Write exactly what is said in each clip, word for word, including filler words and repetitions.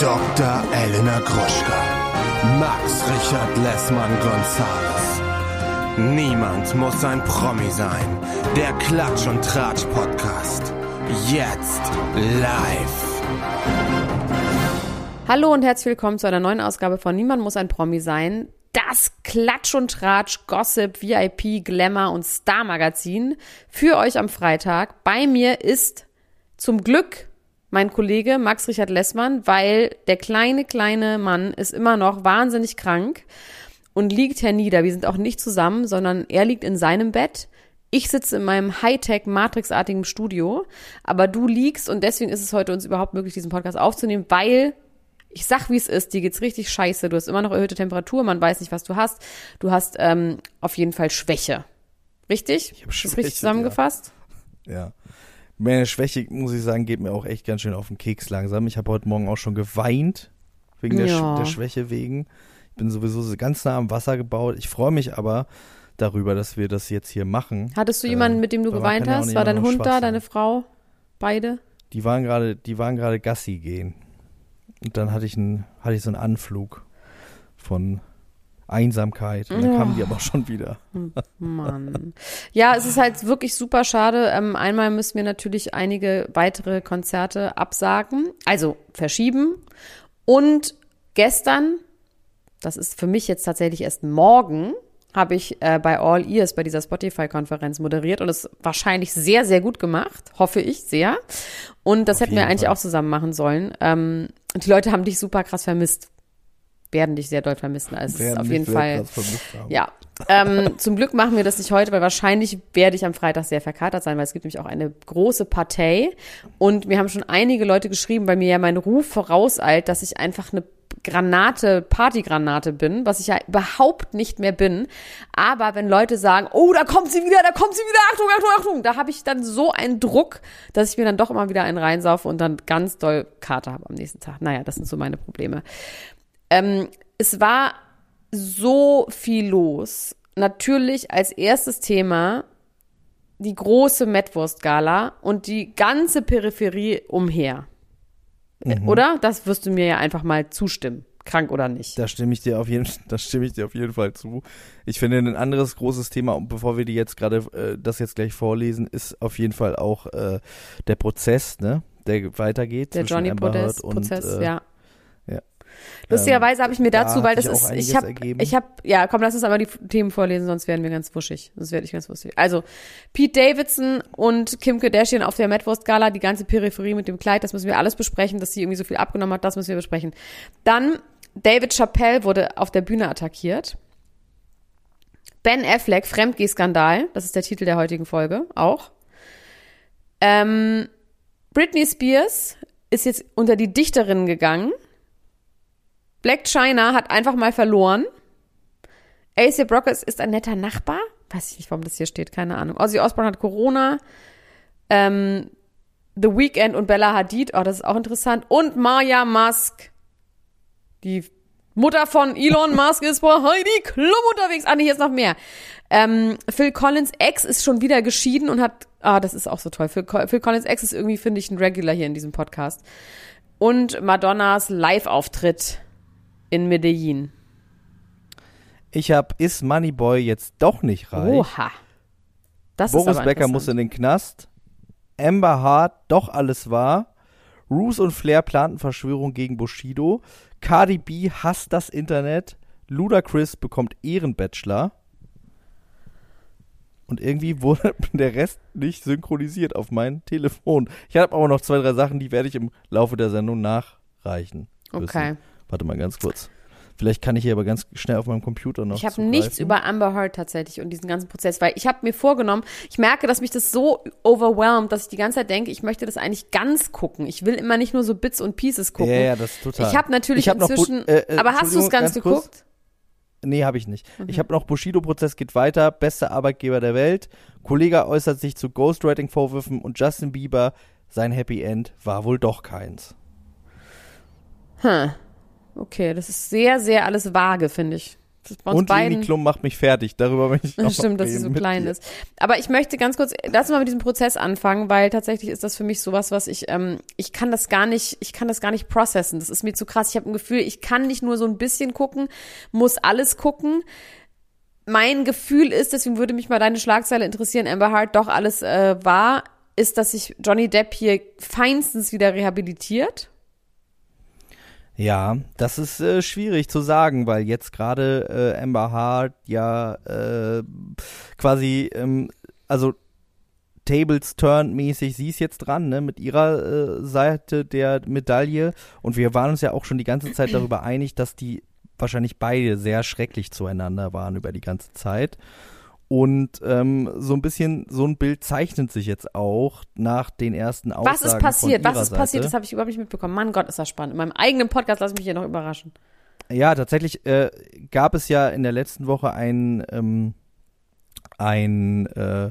Doktor Elena Gruschka, Max Richard Lessmann-Gonzales. Niemand muss ein Promi sein. Der Klatsch und Tratsch Podcast. Jetzt live. Hallo und herzlich willkommen zu einer neuen Ausgabe von Niemand muss ein Promi sein. Das Klatsch und Tratsch, Gossip, V I P, Glamour und Star Magazin für euch am Freitag. Bei mir ist zum Glück mein Kollege Max Richard Lessmann, weil der kleine, kleine Mann ist immer noch wahnsinnig krank und liegt hernieder. Wir sind auch nicht zusammen, sondern er liegt in seinem Bett. Ich sitze in meinem Hightech-Matrix-artigen Studio, aber du liegst und deswegen ist es heute uns überhaupt möglich, diesen Podcast aufzunehmen, weil ich sag, wie es ist, dir geht's richtig scheiße. Du hast immer noch erhöhte Temperatur, man weiß nicht, was du hast. Du hast ähm, auf jeden Fall Schwäche. Richtig? Ich hab Ist das Schwäche, richtig zusammengefasst? Ja. ja. Meine Schwäche, muss ich sagen, geht mir auch echt ganz schön auf den Keks langsam. Ich habe heute Morgen auch schon geweint, wegen der, Ja. Sch- der Schwäche wegen. Ich bin sowieso so ganz nah am Wasser gebaut. Ich freue mich aber darüber, dass wir das jetzt hier machen. Hattest du jemanden, Ähm, mit dem du da geweint kann ja auch hast? nicht War immer dein nur Hund Spaß da, sein. deine Frau? Beide? Die waren gerade, die waren gerade Gassi gehen. Und dann hatte ich, einen, hatte ich so einen Anflug von Einsamkeit. Und dann Ja. kamen die aber auch schon wieder. Mann. Ja, es ist halt wirklich super schade. Ähm, einmal müssen wir natürlich einige weitere Konzerte absagen, also verschieben. Und gestern, das ist für mich jetzt tatsächlich erst morgen, habe ich äh, bei All Ears bei dieser Spotify-Konferenz moderiert und es wahrscheinlich sehr, sehr gut gemacht, hoffe ich sehr. Und das Auf hätten wir jeden eigentlich Fall. auch zusammen machen sollen. Ähm, und die Leute haben dich super krass vermisst. Werden dich sehr doll vermissen. Also es ist Werden auf mich jeden sehr Fall. krass vermisst haben. Ja, ähm, zum Glück machen wir das nicht heute, weil wahrscheinlich werde ich am Freitag sehr verkatert sein, weil es gibt nämlich auch eine große Partei und mir haben schon einige Leute geschrieben, weil mir ja mein Ruf vorauseilt, dass ich einfach eine Granate, Partygranate bin, was ich ja überhaupt nicht mehr bin. Aber wenn Leute sagen, oh, da kommt sie wieder, da kommt sie wieder, Achtung, Achtung, Achtung, da habe ich dann so einen Druck, dass ich mir dann doch immer wieder einen reinsaufe und dann ganz doll Kater habe am nächsten Tag. Naja, das sind so meine Probleme. Ähm, es war so viel los. Natürlich als erstes Thema die große Mettwurst-Gala und die ganze Peripherie umher. Mhm. Oder? Das wirst du mir ja einfach mal zustimmen. Krank oder nicht. Da stimme ich dir auf jeden, da stimme ich dir auf jeden Fall zu. Ich finde, ein anderes großes Thema, und bevor wir die jetzt gerade äh, das jetzt gleich vorlesen, ist auf jeden Fall auch äh, der Prozess, ne, der weitergeht. Der zwischen Johnny Amber Heard und, Prozess, äh, ja. ja. Lustigerweise habe ich mir da dazu, hat weil das sich auch ist, einiges ich habe, ergeben. ich habe, ja, komm, lass uns einmal die Themen vorlesen, sonst werden wir ganz wuschig. Sonst werde ich ganz wuschig. Also, Pete Davidson und Kim Kardashian auf der Mettwurst-Gala, die ganze Peripherie mit dem Kleid, das müssen wir alles besprechen, dass sie irgendwie so viel abgenommen hat, das müssen wir besprechen. Dann, David Chappelle wurde auf der Bühne attackiert. Ben Affleck, Fremdgeh-Skandal, das ist der Titel der heutigen Folge, auch. Ähm, Britney Spears ist jetzt unter die Dichterinnen gegangen. Black China hat einfach mal verloren. A$AP Rocky ist ein netter Nachbar. Weiß ich nicht, warum das hier steht, keine Ahnung. Ozzy Osbourne hat Corona. Ähm, The Weeknd und Bella Hadid, oh, das ist auch interessant. Und Maya Musk, die Mutter von Elon Musk, ist bei Heidi Klum unterwegs. Ah, nee, hier ist noch mehr. Ähm, Phil Collins' Ex ist schon wieder geschieden und hat, ah, das ist auch so toll. Phil, Phil Collins' Ex ist irgendwie, finde ich, ein Regular hier in diesem Podcast. Und Madonnas Live-Auftritt in Medellin. Ich habe, ist Moneyboy jetzt doch nicht reich? Oha. Das Boris ist aber Becker muss in den Knast. Amber Heard, doch alles wahr. Roos und Flair planten Verschwörung gegen Bushido. Cardi B hasst das Internet. Ludacris bekommt Ehrenbachelor. Und irgendwie wurde der Rest nicht synchronisiert auf mein Telefon. Ich habe aber noch zwei, drei Sachen, die werde ich im Laufe der Sendung nachreichen müssen. Okay. Warte mal ganz kurz. Vielleicht kann ich hier aber ganz schnell auf meinem Computer noch Ich habe zugreifen. nichts über Amber Heard tatsächlich und diesen ganzen Prozess, weil ich habe mir vorgenommen, ich merke, dass mich das so overwhelmt, dass ich die ganze Zeit denke, ich möchte das eigentlich ganz gucken. Ich will immer nicht nur so Bits und Pieces gucken. Ja, ja, das ist total. Ich habe natürlich Ich hab noch inzwischen, Bu- äh, äh, aber hast du es Entschuldigung, ganz, ganz kurz. geguckt? Nee, habe ich nicht. Ich habe noch Bushido-Prozess geht weiter, bester Arbeitgeber der Welt. Kollege äußert sich zu Ghostwriting-Vorwürfen und Justin Bieber, sein Happy End war wohl doch keins. Hm. Okay, das ist sehr, sehr alles vage, finde ich. Das bei uns Und beiden, Leni Klum macht mich fertig, darüber möchte ich auch stimmt, dass sie reden so mit klein dir. ist. Aber ich möchte ganz kurz, lass uns mal mit diesem Prozess anfangen, weil tatsächlich ist das für mich sowas, was ich, ähm, ich kann das gar nicht, ich kann das gar nicht processen. Das ist mir zu krass. Ich habe ein Gefühl, ich kann nicht nur so ein bisschen gucken, muss alles gucken. Mein Gefühl ist, deswegen würde mich mal deine Schlagzeile interessieren, Amber Heard doch alles äh, war, ist, dass sich Johnny Depp hier feinstens wieder rehabilitiert. Ja, das ist äh, schwierig zu sagen, weil jetzt gerade äh, Amber Heard ja äh, quasi, ähm, also Tables turned mäßig, sie ist jetzt dran, ne, mit ihrer äh, Seite der Medaille. Und wir waren uns ja auch schon die ganze Zeit darüber einig, dass die wahrscheinlich beide sehr schrecklich zueinander waren über die ganze Zeit. Und ähm, so ein bisschen, so ein Bild zeichnet sich jetzt auch nach den ersten Aussagen Was ist passiert? von ihrer Was ist passiert? Seite. Das habe ich überhaupt nicht mitbekommen. Mann Gott, ist das spannend. In meinem eigenen Podcast lass mich hier noch überraschen. Ja, tatsächlich äh, gab es ja in der letzten Woche ein, ähm, ein äh,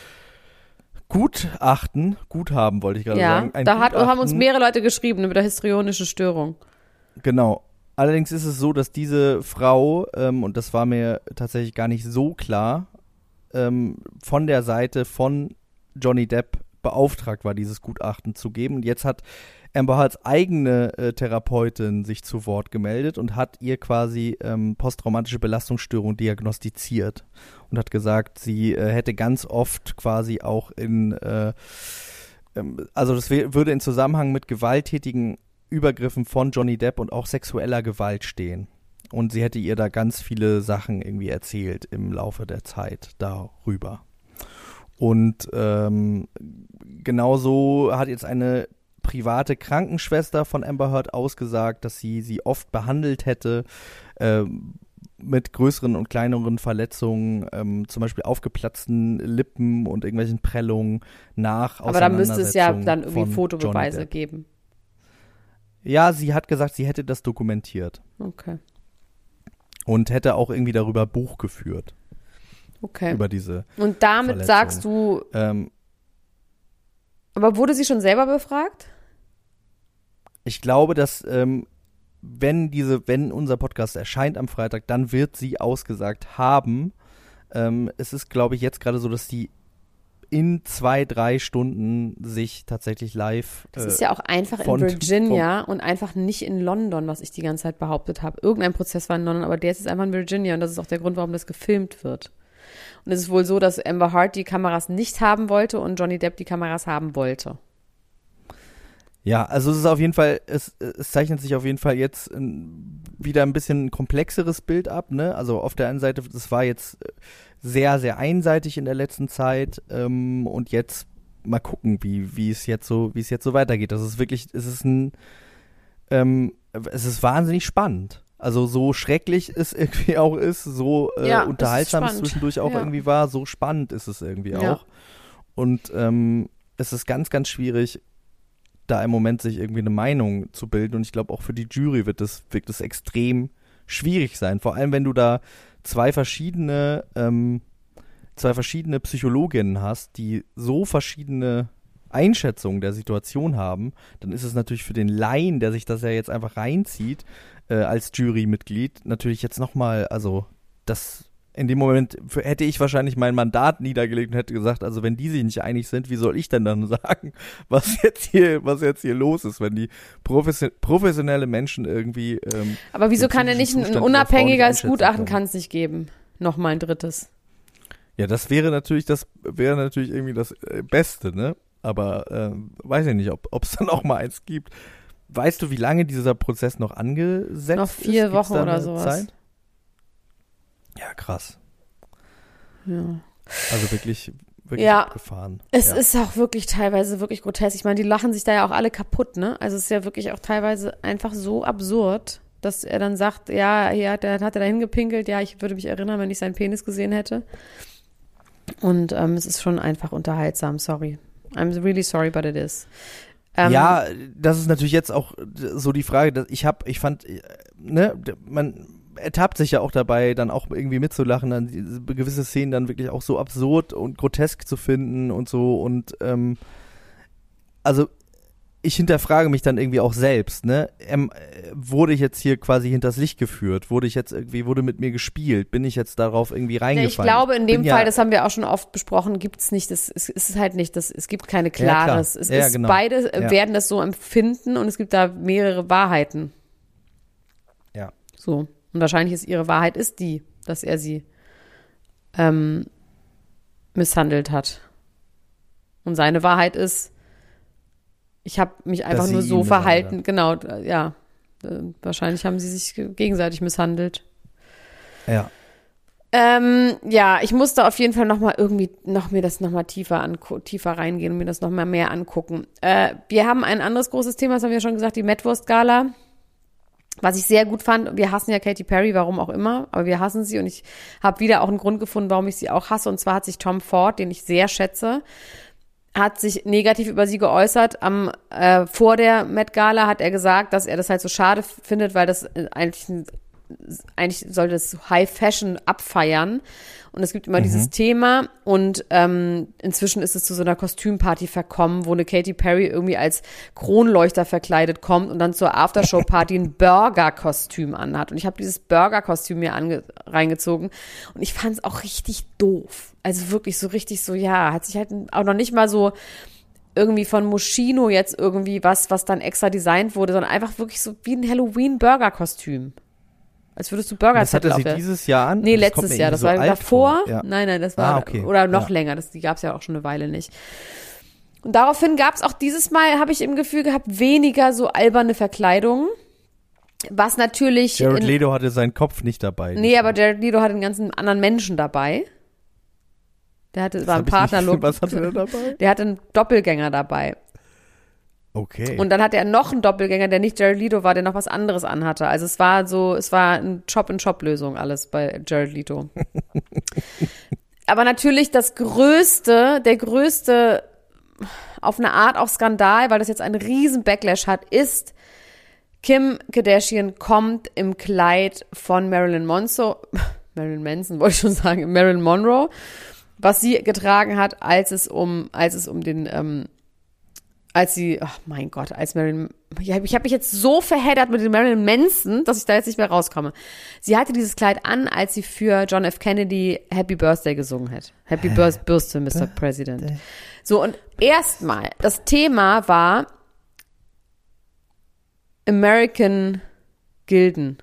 Gutachten, Guthaben wollte ich gerade Ja, sagen. Ein da hat, haben uns Gutachten. mehrere Leute geschrieben über histrionische Störung. Genau. Allerdings ist es so, dass diese Frau, ähm, und das war mir tatsächlich gar nicht so klar, ähm, von der Seite von Johnny Depp beauftragt war, dieses Gutachten zu geben. Und jetzt hat Amber Heards eigene äh, Therapeutin sich zu Wort gemeldet und hat ihr quasi ähm, posttraumatische Belastungsstörung diagnostiziert und hat gesagt, sie äh, hätte ganz oft quasi auch in, äh, ähm, also das wär, würde in Zusammenhang mit gewalttätigen Übergriffen von Johnny Depp und auch sexueller Gewalt stehen. Und sie hätte ihr da ganz viele Sachen irgendwie erzählt im Laufe der Zeit darüber. Und ähm, genauso hat jetzt eine private Krankenschwester von Amber Heard ausgesagt, dass sie sie oft behandelt hätte äh, mit größeren und kleineren Verletzungen, ähm, zum Beispiel aufgeplatzten Lippen und irgendwelchen Prellungen nach Aber da müsste es ja Auseinandersetzungen dann irgendwie von Fotobeweise Johnny Depp. geben. Ja, sie hat gesagt, sie hätte das dokumentiert Okay. und hätte auch irgendwie darüber Buch geführt, Okay. über diese Und damit Verletzung. sagst du, ähm, aber wurde sie schon selber befragt? ich glaube, dass ähm, wenn diese, wenn unser Podcast erscheint am Freitag, dann wird sie ausgesagt haben. Ähm, es ist, glaube ich, jetzt gerade so, dass die in zwei, drei Stunden sich tatsächlich live Das äh, ist ja auch einfach in von- Virginia und einfach nicht in London, was ich die ganze Zeit behauptet habe. Irgendein Prozess war in London, aber der ist jetzt einfach in Virginia und das ist auch der Grund, warum das gefilmt wird. Und es ist wohl so, dass Amber Heard die Kameras nicht haben wollte und Johnny Depp die Kameras haben wollte. Ja, also es ist auf jeden Fall, es, es zeichnet sich auf jeden Fall jetzt ein, wieder ein bisschen ein komplexeres Bild ab, ne? Also auf der einen Seite, das war jetzt sehr, sehr einseitig in der letzten Zeit ähm, und jetzt mal gucken, wie, wie es jetzt so, wie es jetzt so weitergeht. Das ist wirklich, es ist ein, ähm, es ist wahnsinnig spannend. Also so schrecklich es irgendwie auch ist, so äh, Ja, es ist unterhaltsam es spannend. zwischendurch auch Ja. irgendwie war, so spannend ist es irgendwie Ja. auch. Und ähm, es ist ganz, ganz schwierig, da im Moment sich irgendwie eine Meinung zu bilden. Und ich glaube, auch für die Jury wird das, wird das extrem schwierig sein. Vor allem, wenn du da zwei verschiedene, ähm, zwei verschiedene Psychologinnen hast, die so verschiedene Einschätzungen der Situation haben, dann ist es natürlich für den Laien, der sich das ja jetzt einfach reinzieht, äh, als Jurymitglied, natürlich jetzt nochmal, also das in dem Moment f- hätte ich wahrscheinlich mein Mandat niedergelegt und hätte gesagt, also wenn die sich nicht einig sind, wie soll ich denn dann sagen, was jetzt hier, was jetzt hier los ist, wenn die profession- professionelle Menschen irgendwie ähm, Aber wieso den kann denn nicht psychischen ein, ein Zustand dieser Frau nicht unabhängiges einschätzen Gutachten können? kann es nicht geben? Nochmal ein drittes. Ja, das wäre natürlich, das wäre natürlich irgendwie das äh, Beste, ne? Aber ähm, weiß ich nicht, ob es dann auch mal eins gibt. Weißt du, wie lange dieser Prozess noch angesetzt Noch ist? vier Gibt's Wochen da oder eine sowas. Zeit? Ja, krass. Ja. Also wirklich, wirklich Ja, abgefahren. Es ja. ist auch wirklich teilweise wirklich grotesk. Ich meine, die lachen sich da ja auch alle kaputt, ne? Also es ist ja wirklich auch teilweise einfach so absurd, dass er dann sagt, ja, hier hat er, hat er da hingepinkelt, ja, ich würde mich erinnern, wenn ich seinen Penis gesehen hätte. Und ähm, es ist schon einfach unterhaltsam, sorry. I'm really sorry, but it is. Ähm, ja, das ist natürlich jetzt auch so die Frage, dass ich habe, ich fand, äh, ne, man ertappt sich ja auch dabei, dann auch irgendwie mitzulachen, dann diese gewisse Szenen dann wirklich auch so absurd und grotesk zu finden und so und ähm, also ich hinterfrage mich dann irgendwie auch selbst, ne? Ähm, wurde ich jetzt hier quasi hinters Licht geführt? Wurde ich jetzt irgendwie, wurde mit mir gespielt? Bin ich jetzt darauf irgendwie reingefallen? Ich glaube, in dem Bin Fall, ja, das haben wir auch schon oft besprochen, gibt's nicht, das, es ist halt nicht, das, es gibt keine klares, ja, es ja, ist, genau. beide ja. werden das so empfinden und es gibt da mehrere Wahrheiten. Ja. So. Und wahrscheinlich ist ihre Wahrheit ist die, dass er sie ähm, misshandelt hat. Und seine Wahrheit ist, ich habe mich einfach Dass nur sie so ihn verhalten. Genau, ja. Äh, wahrscheinlich haben sie sich ge- gegenseitig misshandelt. Ja. Ähm, ja, ich musste auf jeden Fall noch mal irgendwie noch mir das noch mal tiefer angu- tiefer reingehen und mir das noch mal mehr angucken. Äh, wir haben ein anderes großes Thema, das haben wir schon gesagt, die Met-Wurst-Gala. Was ich sehr gut fand, wir hassen ja Katy Perry, warum auch immer, aber wir hassen sie und ich habe wieder auch einen Grund gefunden, warum ich sie auch hasse. Und zwar hat sich Tom Ford, den ich sehr schätze, hat sich negativ über sie geäußert. Am äh, vor der Met Gala hat er gesagt, dass er das halt so schade findet, weil das äh, eigentlich ein, eigentlich sollte es High Fashion abfeiern. Und es gibt immer mhm. dieses Thema und ähm, inzwischen ist es zu so einer Kostümparty verkommen, wo eine Katy Perry irgendwie als Kronleuchter verkleidet kommt und dann zur Aftershow-Party ein Burger-Kostüm anhat. Und ich habe dieses Burger-Kostüm mir ange- reingezogen und ich fand es auch richtig doof. Also wirklich so richtig so, ja, hat sich halt auch noch nicht mal so irgendwie von Moschino jetzt irgendwie was, was dann extra designt wurde, sondern einfach wirklich so wie ein Halloween-Burger-Kostüm. Als würdest du Burger Das hatte sie auf dieses Jahr an? Nee, Das letztes kommt mir Jahr. irgendwie Das so war alt davor. vor. Ja. Nein, nein, das war, Ah, okay. oder noch Ja. länger. Das, die gab es ja auch schon eine Weile nicht. Und daraufhin gab es auch dieses Mal, habe ich im Gefühl gehabt, weniger so alberne Verkleidungen. Was natürlich. Jared in, Leto hatte seinen Kopf nicht dabei. Nee, aber Jared Leto hatte einen ganzen anderen Menschen dabei. Der hatte, war ein hab ich Partnerlook. nicht- was hatte der dabei? Der hatte einen Doppelgänger dabei. Okay. Und dann hatte er noch einen Doppelgänger, der nicht Jared Leto war, der noch was anderes anhatte. Also es war so, es war eine Chop-and-Chop-Lösung alles bei Jared Leto. Aber natürlich das größte, der größte, auf eine Art auch Skandal, weil das jetzt einen riesen Backlash hat, ist, Kim Kardashian kommt im Kleid von Marilyn Monroe, Marilyn Manson wollte ich schon sagen, Marilyn Monroe, was sie getragen hat, als es um, als es um den, ähm, als sie, oh mein Gott, als Marilyn, ich habe mich jetzt so verheddert mit dem Marilyn Manson, dass ich da jetzt nicht mehr rauskomme. Sie hatte dieses Kleid an, als sie für John F. Kennedy Happy Birthday gesungen hat. Happy Birthday, Mister President. So, und erstmal, das Thema war American Gilden.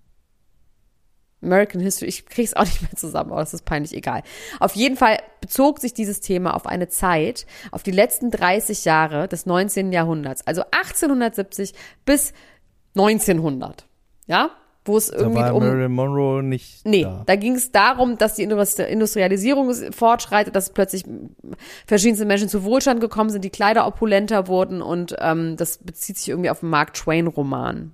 American History, ich krieg's auch nicht mehr zusammen, aber das ist peinlich, egal. Auf jeden Fall bezog sich dieses Thema auf eine Zeit, auf die letzten dreißig Jahre des neunzehnten Jahrhunderts, also achtzehnhundertsiebzig bis neunzehnhundert, ja, wo es irgendwie da war um... Marilyn Monroe nicht Nee, da. da ging es darum, dass die Industri- Industrialisierung fortschreitet, dass plötzlich verschiedenste Menschen zu Wohlstand gekommen sind, die Kleider opulenter wurden und ähm, das bezieht sich irgendwie auf den Mark Twain-Roman.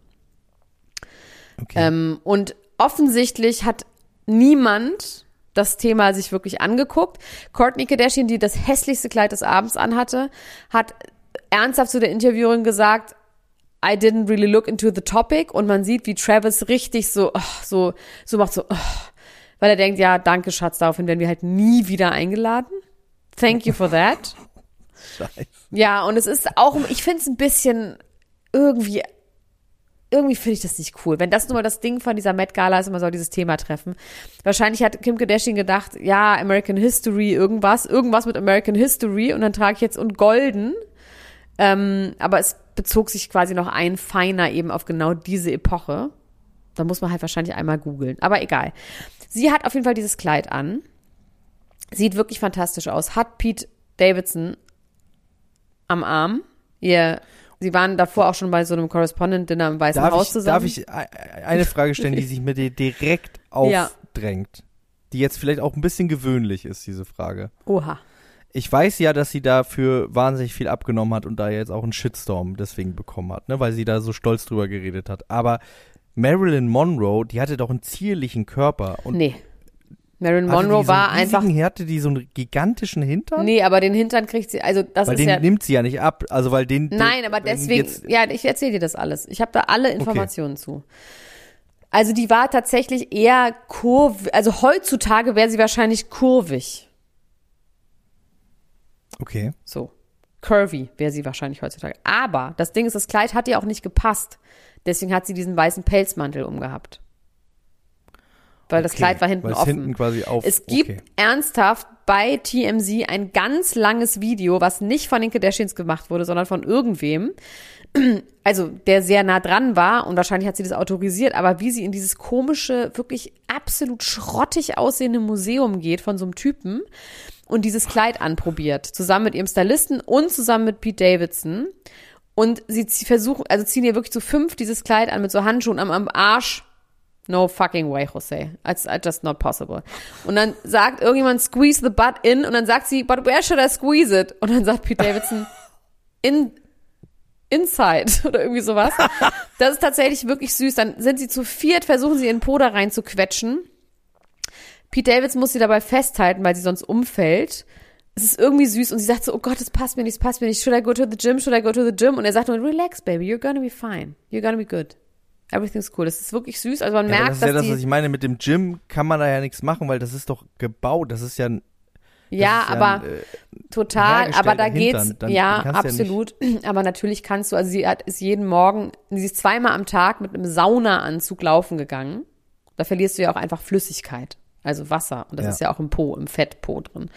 Okay. Ähm, und offensichtlich hat niemand das Thema sich wirklich angeguckt. Kourtney Kardashian, die das hässlichste Kleid des Abends anhatte, hat ernsthaft zu der Interviewerin gesagt, I didn't really look into the topic. Und man sieht, wie Travis richtig so, oh, so, so macht so, oh, weil er denkt, ja, danke Schatz, daraufhin werden wir halt nie wieder eingeladen. Thank you for that. Scheiße. Ja, und es ist auch, ich finde es ein bisschen irgendwie Irgendwie finde ich das nicht cool. Wenn das nun mal das Ding von dieser Met Gala ist, man soll dieses Thema treffen. Wahrscheinlich hat Kim Kardashian gedacht, ja, American History, irgendwas, irgendwas mit American History und dann trage ich jetzt und golden. Ähm, aber es bezog sich quasi noch ein feiner eben auf genau diese Epoche. Da muss man halt wahrscheinlich einmal googeln. Aber egal. Sie hat auf jeden Fall dieses Kleid an. Sieht wirklich fantastisch aus. Hat Pete Davidson am Arm. Ihr Sie waren davor auch schon bei so einem Correspondent-Dinner im Weißen Darf Haus ich, zusammen. darf ich eine Frage stellen, die sich mir dir direkt aufdrängt? Die jetzt vielleicht auch ein bisschen gewöhnlich ist, diese Frage. Oha. Ich weiß ja, dass sie dafür wahnsinnig viel abgenommen hat und da jetzt auch einen Shitstorm deswegen bekommen hat, ne, weil sie da so stolz drüber geredet hat. Aber Marilyn Monroe, die hatte doch einen zierlichen Körper. Und Nee. Marilyn hatte Monroe die so war einen einfach. riesigen, hatte die so einen gigantischen Hintern? Nee, aber den Hintern kriegt sie, also das weil ist den ja. nimmt sie ja nicht ab. Also weil den. Nein, aber wenn deswegen, Jetzt, ja, ich erzähle dir das alles. Ich habe da alle Informationen zu. Also die war tatsächlich eher kurvig, also heutzutage wäre sie wahrscheinlich kurvig. okay. So. curvy wäre sie wahrscheinlich heutzutage. Aber das Ding ist, das Kleid hat ihr auch nicht gepasst. Deswegen hat sie diesen weißen Pelzmantel umgehabt. Weil das Okay, Kleid war hinten weil es offen. hinten quasi auf- es gibt okay. ernsthaft bei T M Z ein ganz langes Video, was nicht von den Kardashians gemacht wurde, sondern von irgendwem. Also, der sehr nah dran war und wahrscheinlich hat sie das autorisiert, aber wie sie in dieses komische, wirklich absolut schrottig aussehende Museum geht von so einem Typen und dieses Kleid anprobiert, zusammen mit ihrem Stylisten und zusammen mit Pete Davidson. Und sie zie- versuchen, also ziehen ihr wirklich zu fünf dieses Kleid an mit so Handschuhen am, am Arsch. No fucking way, Jose. It's, it's just not possible. Und dann sagt irgendjemand, squeeze the butt in. Und dann sagt sie, but where should I squeeze it? Und dann sagt Pete Davidson, in, inside. Oder irgendwie sowas. Das ist tatsächlich wirklich süß. Dann sind sie zu viert, versuchen sie in den Po da rein zu quetschen. Pete Davidson muss sie dabei festhalten, weil sie sonst umfällt. Es ist irgendwie süß. Und sie sagt so, oh Gott, das passt mir nicht, das passt mir nicht. Should I go to the gym? Should I go to the gym? Und er sagt nur, relax, baby. You're gonna be fine. You're gonna be good. Everything's cool. Das ist wirklich süß. Also man Ja, merkt, das ist ja dass das, die, was ich meine. Mit dem Gym kann man da ja nichts machen, weil das ist doch gebaut. Das ist ja ein, ja, ist ja aber ein, äh, total, aber da hergestellter geht's, Hintern. Dann- ja, dann kannst du ja absolut. Aber natürlich kannst du, also sie hat, ist jeden Morgen, sie ist zweimal am Tag mit einem Saunaanzug laufen gegangen. Da verlierst du ja auch einfach Flüssigkeit, also Wasser. Und das Ja. ist ja auch im Po, im Fettpo drin.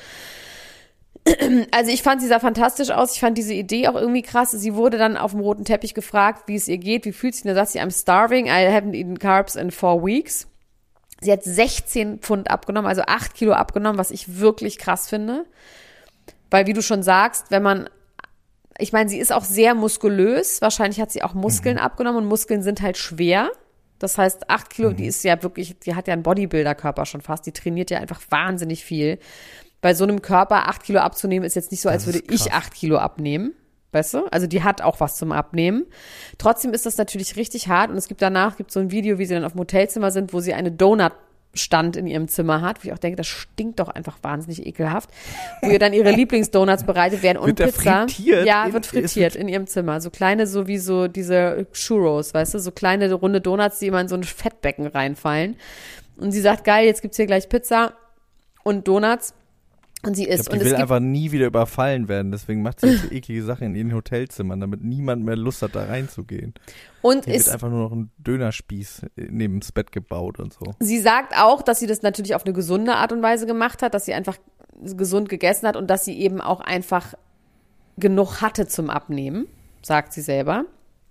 Also ich fand, sie sah fantastisch aus. Ich fand diese Idee auch irgendwie krass. Sie wurde dann auf dem roten Teppich gefragt, wie es ihr geht, wie fühlt sie. Und da sagt sie, I'm starving, I haven't eaten carbs in four weeks. Sie hat sechzehn Pfund abgenommen, also acht Kilo abgenommen, was ich wirklich krass finde. Weil, wie du schon sagst, wenn man, ich meine, sie ist auch sehr muskulös. Wahrscheinlich hat sie auch Muskeln mhm. abgenommen und Muskeln sind halt schwer. Das heißt, acht Kilo, mhm. die ist ja wirklich, die hat ja einen Bodybuilder-Körper schon fast. Die trainiert ja einfach wahnsinnig viel. Bei so einem Körper acht Kilo abzunehmen ist jetzt nicht so, als Das würde ist krass. ich acht Kilo abnehmen. Weißt du? Also die hat auch was zum Abnehmen. Trotzdem ist das natürlich richtig hart. Und es gibt danach, gibt so ein Video, wie sie dann auf dem Hotelzimmer sind, wo sie eine Donut-Stand in ihrem Zimmer hat. Wo ich auch denke, das stinkt doch einfach wahnsinnig ekelhaft. Wo ihr dann ihre Lieblingsdonuts bereitet werden und Wird der Pizza. frittiert? Ja, In- wird es frittiert in ihrem Zimmer. So kleine, so wie so diese Churros, weißt du? So kleine runde Donuts, die immer in so ein Fettbecken reinfallen. Und sie sagt, geil, jetzt gibt's hier gleich Pizza und Donuts. Und sie Ich isst. glaub, Und die es will gibt einfach nie wieder überfallen werden. Deswegen macht sie jetzt so eklige Sachen in ihren Hotelzimmern, damit niemand mehr Lust hat, da reinzugehen. und Hier ist wird einfach nur noch ein Dönerspieß neben das Bett gebaut und so. Sie sagt auch, dass sie das natürlich auf eine gesunde Art und Weise gemacht hat, dass sie einfach gesund gegessen hat und dass sie eben auch einfach genug hatte zum Abnehmen, sagt sie selber.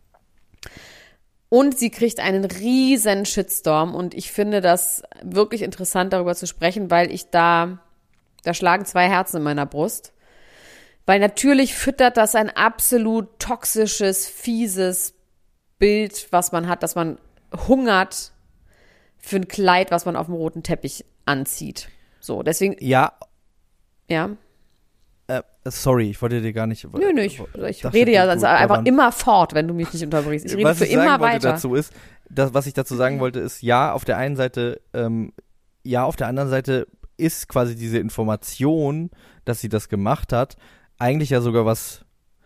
Und sie kriegt einen riesen Shitstorm und ich finde das wirklich interessant, darüber zu sprechen, weil ich da, da schlagen zwei Herzen in meiner Brust. Weil natürlich füttert das ein absolut toxisches, fieses Bild, was man hat, dass man hungert für ein Kleid, was man auf dem roten Teppich anzieht. So, deswegen, Ja, ja. äh, sorry, ich wollte dir gar nicht. Nö, nö, ich, ich dachte, rede ja du- also da einfach waren- immer fort, wenn du mich nicht unterbrichst. Ich rede was für ich immer sagen wollte weiter. dazu ist, das, was ich dazu sagen wollte, ist, ja, auf der einen Seite, ähm, ja, auf der anderen Seite ist quasi diese Information, dass sie das gemacht hat, eigentlich ja sogar was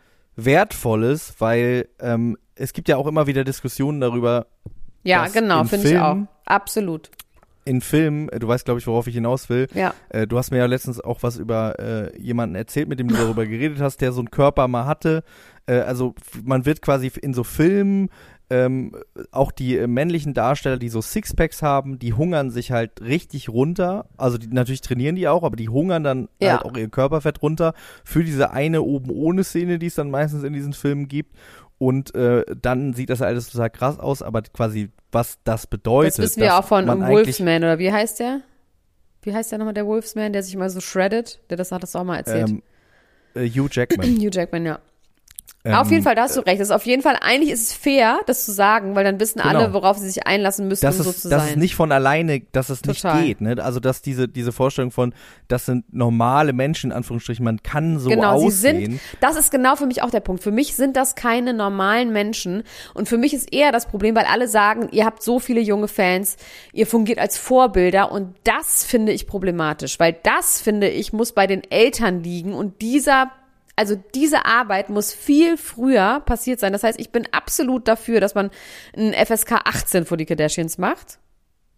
Wertvolles, weil ähm, es gibt ja auch immer wieder Diskussionen darüber, Ja, dass genau, in finde ich auch. Filmen- Absolut. in Filmen, äh, du weißt, glaube ich, worauf ich hinaus will, Ja. äh, du hast mir ja letztens auch was über äh, jemanden erzählt, mit dem du darüber geredet hast, der so einen Körper mal hatte. Äh, also f- man wird quasi in so Filmen, ähm, auch die äh, männlichen Darsteller, die so Sixpacks haben, die hungern sich halt richtig runter. Also die, natürlich trainieren die auch, aber die hungern dann Ja. halt auch ihr Körperfett runter für diese eine oben ohne Szene, die es dann meistens in diesen Filmen gibt. Und äh, dann sieht das alles total krass aus, aber quasi, was das bedeutet. Das wissen wir dass auch von man um eigentlich, Wolfsman, oder wie heißt der? Wie heißt der nochmal, der Wolfsman, der sich immer so shreddet? Der das hat das auch mal erzählt. ähm, äh, Hugh Jackman. Hugh Jackman, ja. Ähm, auf jeden Fall, da hast du recht. Das ist auf jeden Fall, eigentlich ist es fair, das zu sagen, weil dann wissen Genau. alle, worauf sie sich einlassen müssen, Das um so ist, zu das sein. ist nicht von alleine, dass es Total. nicht geht, ne? Also, dass diese, diese Vorstellung von, das sind normale Menschen, in Anführungsstrichen, man kann so genau, sie aussehen. sind, das ist genau für mich auch der Punkt. Für mich sind das keine normalen Menschen und für mich ist eher das Problem, weil alle sagen, ihr habt so viele junge Fans, ihr fungiert als Vorbilder und das finde ich problematisch, weil das, finde ich, muss bei den Eltern liegen und dieser Also diese Arbeit muss viel früher passiert sein. Das heißt, ich bin absolut dafür, dass man ein F S K achtzehn vor die Kardashians macht.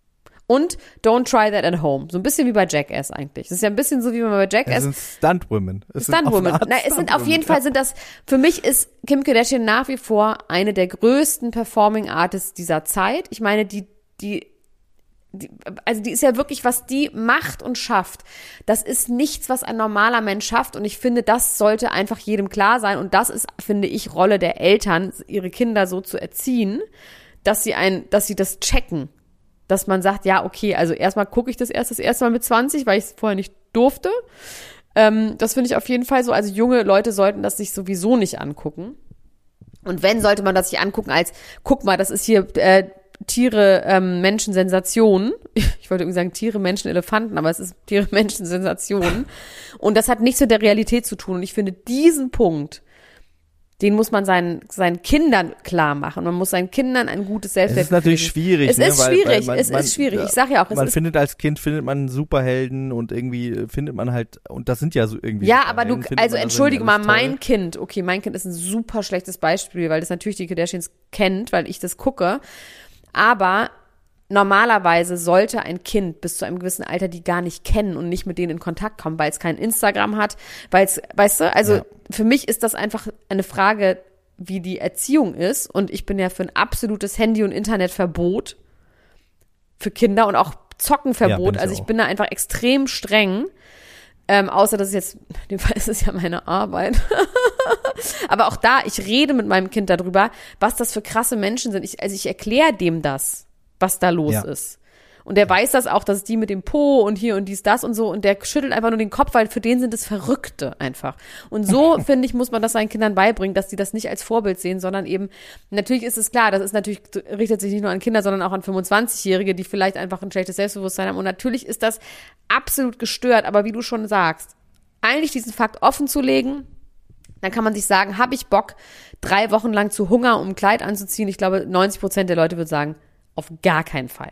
Und don't try that at home. So ein bisschen wie bei Jackass eigentlich. Das ist ja ein bisschen so wie bei Jackass. Es sind Stuntwomen. Stuntwomen. Nein, es sind auf jeden Fall sind das, für mich ist Kim Kardashian nach wie vor eine der größten Performing Artists dieser Zeit. Ich meine, die, die, die, also die ist ja wirklich, was die macht und schafft. Das ist nichts, was ein normaler Mensch schafft. Und ich finde, das sollte einfach jedem klar sein. Und das ist, finde ich, Rolle der Eltern, ihre Kinder so zu erziehen, dass sie ein, dass sie das checken. Dass man sagt, ja, okay, also erstmal gucke ich das erst das erste Mal mit zwanzig, weil ich es vorher nicht durfte. Ähm, das finde ich auf jeden Fall so. Also junge Leute sollten das sich sowieso nicht angucken. Und wenn, sollte man das sich angucken als, guck mal, das ist hier äh, Tiere, ähm, Menschen, Sensationen. Ich wollte irgendwie sagen Tiere, Menschen, Elefanten, aber es ist Tiere, Menschen, Sensationen. Und das hat nichts mit der Realität zu tun. Und ich finde diesen Punkt, den muss man seinen, seinen Kindern klar machen. Man muss seinen Kindern ein gutes Selbstwert. Es ist natürlich schwierig. Es ne? ist weil, schwierig, weil man, es man, ist schwierig. Ich sag ja auch, es man ist findet als Kind, findet man einen Superhelden und irgendwie findet man halt, und das sind ja so irgendwie Ja, aber du, findet also man entschuldige mal, alles toll. mein Kind, okay, mein Kind ist ein super schlechtes Beispiel, weil das natürlich die Kardashians kennt, weil ich das gucke. Aber normalerweise sollte ein Kind bis zu einem gewissen Alter die gar nicht kennen und nicht mit denen in Kontakt kommen, weil es kein Instagram hat, weil es, weißt du, also Ja. für mich ist das einfach eine Frage, wie die Erziehung ist, und ich bin ja für ein absolutes Handy- und Internetverbot für Kinder und auch Zockenverbot, Ja, bin ich also ich auch. bin da einfach extrem streng, ähm, außer dass es jetzt, in dem Fall ist es ja meine Arbeit. Aber auch da, ich rede mit meinem Kind darüber, was das für krasse Menschen sind. Ich, also ich erkläre dem das, was da los Ja. ist. Und der weiß das auch, dass die mit dem Po und hier und dies, das und so, und der schüttelt einfach nur den Kopf, weil für den sind es Verrückte einfach. Und so, finde ich, muss man das seinen Kindern beibringen, dass die das nicht als Vorbild sehen, sondern eben, natürlich ist es klar, das ist natürlich, richtet sich nicht nur an Kinder, sondern auch an fünfundzwanzigjährige, die vielleicht einfach ein schlechtes Selbstbewusstsein haben. Und natürlich ist das absolut gestört, aber wie du schon sagst, eigentlich diesen Fakt offen zu legen, dann kann man sich sagen, habe ich Bock, drei Wochen lang zu Hunger, um ein Kleid anzuziehen? Ich glaube, neunzig Prozent der Leute würden sagen, auf gar keinen Fall.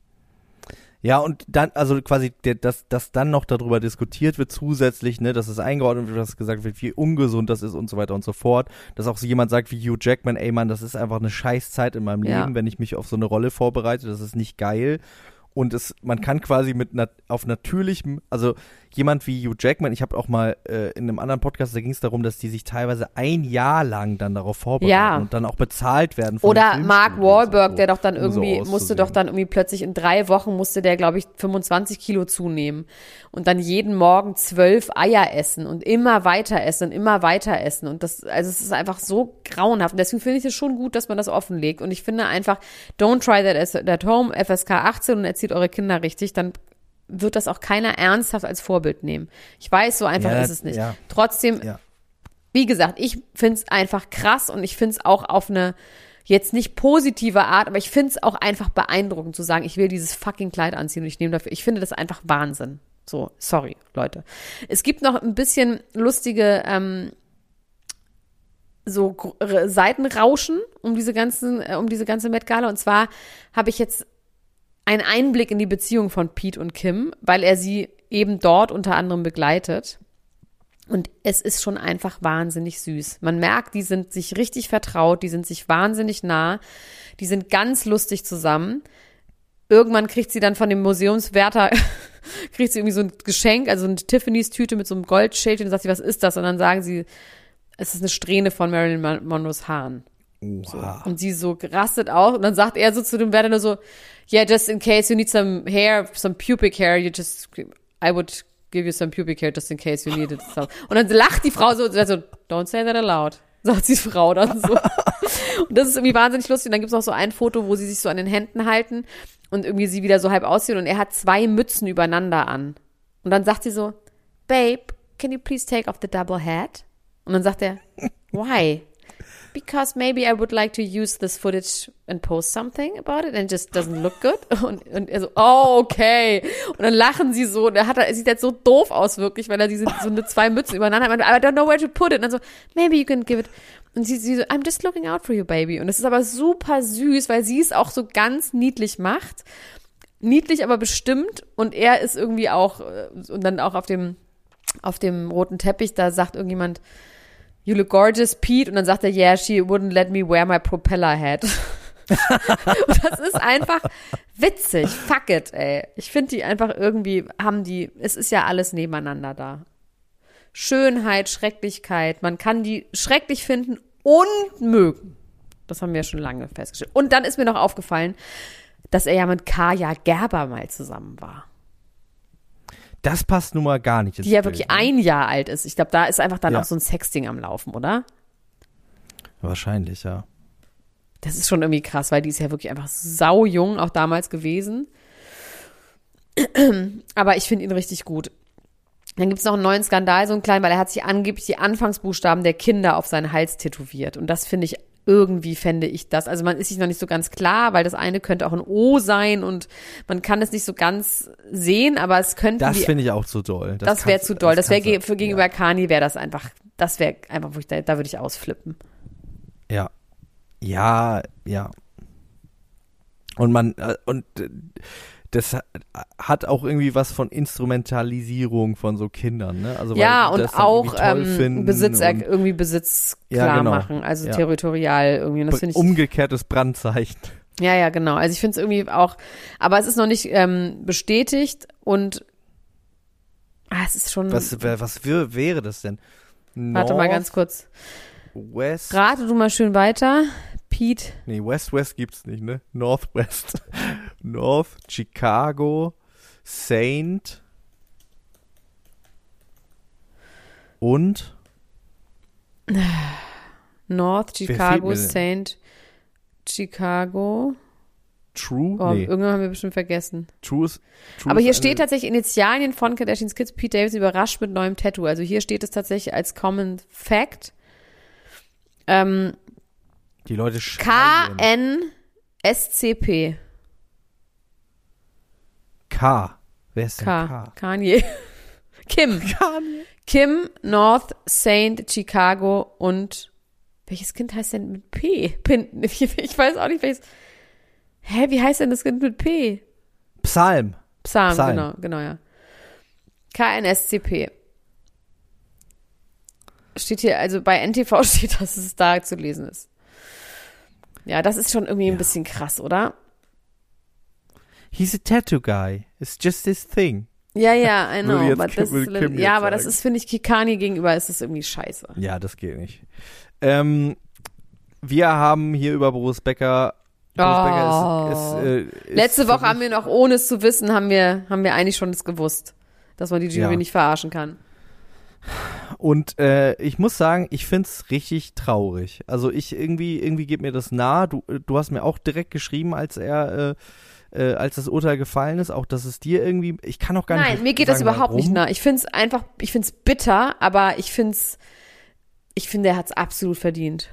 Ja, und dann, also quasi, der, dass, dass dann noch darüber diskutiert wird zusätzlich, ne, dass es eingeordnet wird, dass gesagt wird, wie ungesund das ist und so weiter und so fort. Dass auch so jemand sagt wie Hugh Jackman, ey Mann, das ist einfach eine Scheißzeit in meinem Ja. Leben, wenn ich mich auf so eine Rolle vorbereite, das ist nicht geil. Und es, man kann quasi mit nat- auf natürlichem, also jemand wie Hugh Jackman, ich habe auch mal äh, in einem anderen Podcast, da ging es darum, dass die sich teilweise ein Jahr lang dann darauf vorbereiten Ja. und dann auch bezahlt werden. Von Oder den Mark Filmstudios Wahlberg, und so, der doch dann um so irgendwie, musste auszusehen. doch dann irgendwie plötzlich in drei Wochen musste der, glaube ich, fünfundzwanzig Kilo zunehmen und dann jeden Morgen zwölf Eier essen und immer weiter essen und immer weiter essen, und das, also es ist einfach so grauenhaft, und deswegen finde ich es schon gut, dass man das offenlegt, und ich finde einfach, don't try that at home, F S K achtzehn, und erzieht eure Kinder richtig, dann wird das auch keiner ernsthaft als Vorbild nehmen. Ich weiß, so einfach Ja, ist es nicht. ja. Trotzdem, Ja. wie gesagt, ich finde es einfach krass, und ich finde es auch auf eine jetzt nicht positive Art, aber ich finde es auch einfach beeindruckend zu sagen, ich will dieses fucking Kleid anziehen und ich nehme dafür, ich finde das einfach Wahnsinn. So, sorry, Leute. Es gibt noch ein bisschen lustige ähm, so gr- Seitenrauschen um diese ganzen, äh, um diese ganze Met Gala, und zwar habe ich jetzt einen Einblick in die Beziehung von Pete und Kim, weil er sie eben dort unter anderem begleitet. Und es ist schon einfach wahnsinnig süß. Man merkt, die sind sich richtig vertraut, die sind sich wahnsinnig nah, die sind ganz lustig zusammen. Irgendwann kriegt sie dann von dem Museumswärter, kriegt sie irgendwie so ein Geschenk, also eine Tiffany's Tüte mit so einem Goldschälchen, und sagt sie, was ist das? Und dann sagen sie, es ist eine Strähne von Marilyn Mon- Monroes Haaren. So. Oha. Und sie so gerastet auch, und dann sagt er so zu dem Wärter nur so, yeah, just in case you need some hair, some pubic hair, you just, I would give you some pubic hair just in case you need it. So. Und dann lacht die Frau so, so, don't say that aloud, sagt die Frau dann so. Und das ist irgendwie wahnsinnig lustig. Und dann gibt's noch so ein Foto, wo sie sich so an den Händen halten und irgendwie sie wieder so halb aussehen, und er hat zwei Mützen übereinander an. Und dann sagt sie so, babe, can you please take off the double hat? Und dann sagt er, why? Because maybe I would like to use this footage and post something about it and it just doesn't look good. Und, und er so, oh, okay. Und dann lachen sie so, und er hat, er sieht jetzt so doof aus wirklich, weil er diese so eine zwei Mützen übereinander hat. I don't know where to put it. Und dann so, maybe you can give it. Und sie, sie so, I'm just looking out for you, baby. Und es ist aber super süß, weil sie es auch so ganz niedlich macht. Niedlich, aber bestimmt. Und er ist irgendwie auch, und dann auch auf dem, auf dem roten Teppich, da sagt irgendjemand, you look gorgeous, Pete. Und dann sagt er, yeah, she wouldn't let me wear my propeller hat. Und das ist einfach witzig. Fuck it, ey. Ich finde die einfach irgendwie, haben die, es ist ja alles nebeneinander da. Schönheit, Schrecklichkeit. Man kann die schrecklich finden und mögen. Das haben wir ja schon lange festgestellt. Und dann ist mir noch aufgefallen, dass er ja mit Kaja Gerber mal zusammen war. Das passt nun mal gar nicht. Die ja wirklich ein Jahr alt ist. Ich glaube, da ist einfach dann ja. auch so ein Sexding am Laufen, oder? Wahrscheinlich, ja. Das ist schon irgendwie krass, weil die ist ja wirklich einfach saujung, auch damals gewesen. Aber ich finde ihn richtig gut. Dann gibt es noch einen neuen Skandal, so einen kleinen, weil er hat sich angeblich die Anfangsbuchstaben der Kinder auf seinen Hals tätowiert. Und das finde ich, irgendwie fände ich das. Also man ist sich noch nicht so ganz klar, weil das eine könnte auch ein O sein und man kann es nicht so ganz sehen, aber es könnte. Das finde ich auch zu doll. Das, das wäre zu doll. Das, das wäre für gegenüber ja. Kanye wäre das einfach, das wäre einfach, wo ich da, da würde ich ausflippen. Ja. Ja, ja. Und man, und das hat auch irgendwie was von Instrumentalisierung von so Kindern, ne? Also, weil ja, und das auch ähm, Besitz, und, irgendwie Besitz klar ja, genau. machen, also ja. territorial irgendwie. Und das finde ich, umgekehrtes Brandzeichen. Ja, ja, genau. Also ich finde es irgendwie auch, aber es ist noch nicht ähm, bestätigt und ah, es ist schon. Was, was wär, wäre das denn? North, warte mal ganz kurz. West. Rate du mal schön weiter. Pete. Nee, West West gibt's nicht, ne? Northwest. North, Chicago, Saint und North, Chicago, Saint, Chicago. True? Oh, nee. Irgendwann haben wir bestimmt vergessen. True ist, True Aber hier ist steht tatsächlich Initialien von Kardashians Kids. Pete Davidson überrascht mit neuem Tattoo. Also hier steht es tatsächlich als Common Fact. Ähm, Die Leute schreien. K N S C P. K. Wer ist denn K. K? Kanye. Kim. Kanye. Kim, North, Saint, Chicago und welches Kind heißt denn mit P? Pin, ich, ich weiß auch nicht, welches. Hä, wie heißt denn das Kind mit P? Psalm. Psalm, Psalm. genau, genau, ja. K N S C P. Steht hier, also bei N T V steht, dass es da zu lesen ist. Ja, das ist schon irgendwie ja. ein bisschen krass, oder? He's a tattoo guy. It's just his thing. Ja, ja, I know. Jetzt, but this little, ja, aber das ist, finde ich, Kanye gegenüber ist das irgendwie scheiße. Ja, das geht nicht. Ähm, wir haben hier über Boris Becker. Boris oh. Becker ist, ist, äh, ist Letzte Woche haben wir noch, ohne es zu wissen, haben wir, haben wir eigentlich schon das gewusst, dass man die Jury ja. nicht verarschen kann. Und äh, ich muss sagen, ich find's richtig traurig. Also ich irgendwie, irgendwie geht mir das nahe. Du, du hast mir auch direkt geschrieben, als er, äh, äh, als das Urteil gefallen ist, auch dass es dir irgendwie, ich kann auch gar Nein, nicht Nein, mir geht sagen, das überhaupt warum. nicht nahe. Ich find's einfach, ich find's bitter, aber ich find's, ich finde, er hat's absolut verdient.